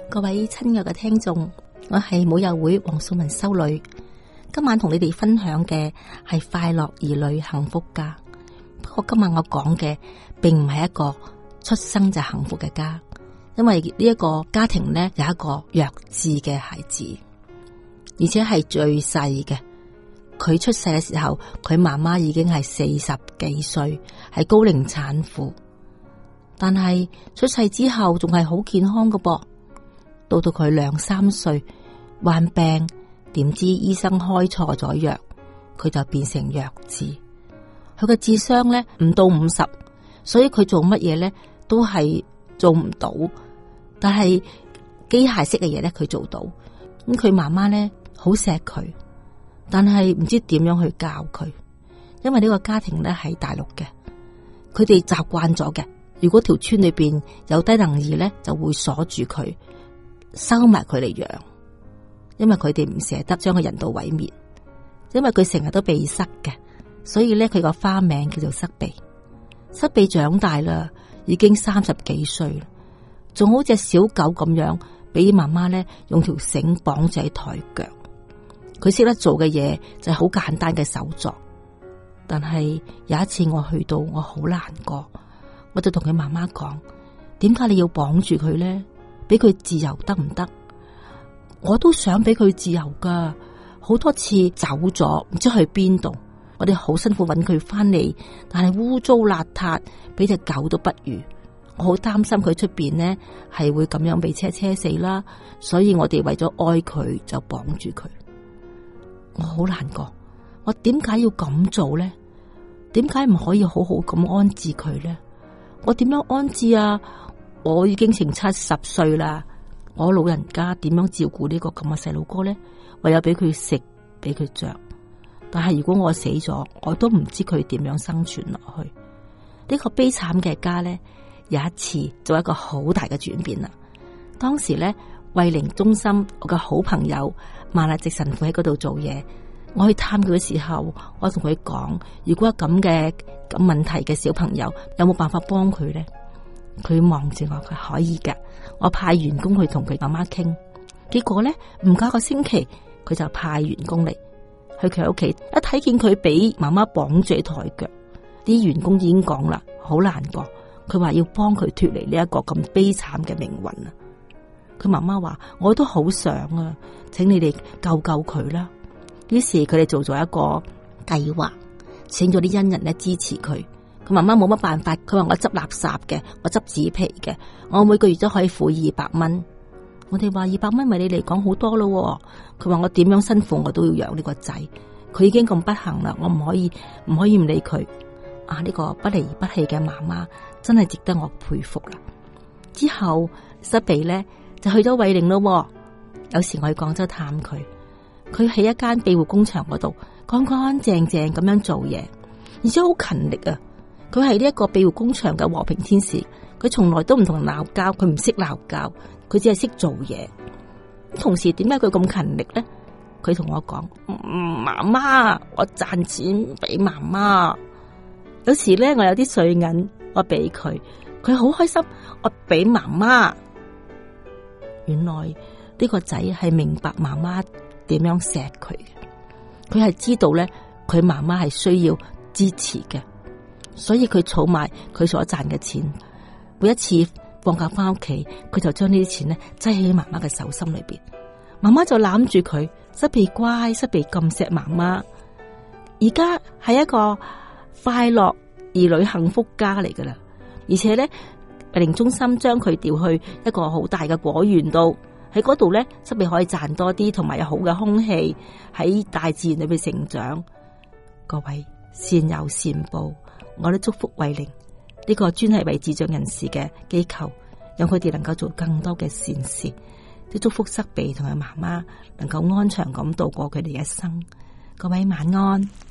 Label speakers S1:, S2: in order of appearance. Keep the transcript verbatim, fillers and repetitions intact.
S1: 各位親愛嘅聽眾，我係母幼會黃素文修女，今晚同你哋分享嘅係快樂兒女幸福家。不過今晚我講嘅並唔係一個出生就幸福嘅家，因為呢一個家庭呢，有一個弱智嘅孩子，而且係最細嘅。佢出世嘅時候，佢媽媽已經係四十幾歲，係高齡產婦。但係出世之後仲係好健康嘅噃。到到佢兩三歲患病，點知醫生開錯咗藥，佢就變成弱智。佢嘅智商咧唔到五十，所以佢做乜嘢咧都係做唔到。但係機械式嘅嘢咧佢做到。咁佢媽媽咧好錫佢。但係唔知點樣去教佢，因為呢個家庭咧係大陸嘅，佢哋習慣咗嘅。如果條村裏邊有低能兒咧，就會鎖住佢，收埋佢嚟養，因為佢哋唔捨得將佢人道毀滅。因為佢成日都鼻塞嘅，所以咧佢個花名叫做塞鼻。塞鼻長大啦，已經三十幾歲啦，仲好似小狗咁樣，俾媽媽咧用條繩綁住喺台腳。佢識得做嘅嘢就係好簡單嘅手作，但係有一次我去到，我好難過，我就同佢媽媽講：點解你要綁住佢咧？俾佢自由得唔得？我都想俾佢自由噶，好多次走咗，唔知去邊度。我哋好辛苦揾佢翻嚟，但係污糟邋遢，俾隻狗都不如。我好擔心佢出邊呢係會咁樣被車車死啦，所以我哋為咗愛佢就綁住佢。我好難過，我點解要咁做咧？點解唔可以好好咁安置佢咧？我點樣安置啊？我已經成七十歲啦，我老人家點樣照顧呢個咁嘅細路哥咧？唯有俾佢食，俾佢着。但係如果我死咗，我都唔知佢點樣生存落去。呢個悲慘嘅家咧，有一次做一個好大嘅轉變啦。當時咧，慧靈中心我嘅好朋友萬立直神父喺嗰度做嘢，我去探佢嘅時候，我同佢講：如果有咁嘅咁問題嘅小朋友，有冇辦法幫佢咧？佢望住我，佢可以㗎。我派員工去同佢媽媽傾，結果咧唔夠一個星期，佢就派員工嚟去佢屋企，一睇見佢俾媽媽綁住台腳，啲員工已經講啦，好難過。佢話要幫佢脫離呢一個咁悲慘嘅命運啊！佢媽媽話：我都好想啊，請你哋救救佢啦。於是佢哋做咗一個計劃，請咗啲恩人咧支持佢。佢媽媽冇乜辦法，佢話我執垃圾嘅，我執紙皮嘅，我每個月都可以付二百蚊。我哋話二百蚊為你嚟講好多咯。佢話我點樣辛苦我都要養呢個仔，佢已經咁不幸啦，我唔可以唔可以唔理佢。啊，呢個不離不棄嘅媽媽真係值得我佩服啦。之後塞鼻咧就去咗慧靈咯。有時我去廣州探佢，佢喺一間庇護工場嗰度乾乾淨淨咁樣做嘢，而且好勤力啊。佢係呢一個庇護工場嘅和平天使，佢從來都唔同人鬧交，佢唔識鬧交，佢只係識做嘢。同時點解佢咁勤力咧？佢同我講：媽媽，我賺錢俾媽媽。有時咧，我有啲碎銀，我俾佢，佢好開心，我俾媽媽。原來呢個仔係明白媽媽點樣錫佢嘅，佢係知道咧，佢媽媽係需要支持嘅，所以佢儲埋佢所賺嘅錢，每一次放假翻屋企，佢就將呢啲錢咧擠喺媽媽嘅手心裏邊，媽媽就攬住佢，塞鼻乖，塞鼻咁錫媽媽。而家係一個快樂兒女幸福家嚟噶啦，而且咧，慧靈中心將佢調去一個好大嘅果園度，喺嗰度咧，塞鼻可以賺多啲，同埋有好嘅空氣喺大自然裏邊成長。各位善有善報，我都祝福慧靈呢個專係為智障人士嘅機構，讓佢哋能夠做更多嘅善事，都祝福塞鼻同埋媽媽能夠安詳咁度過佢哋嘅一生。各位晚安。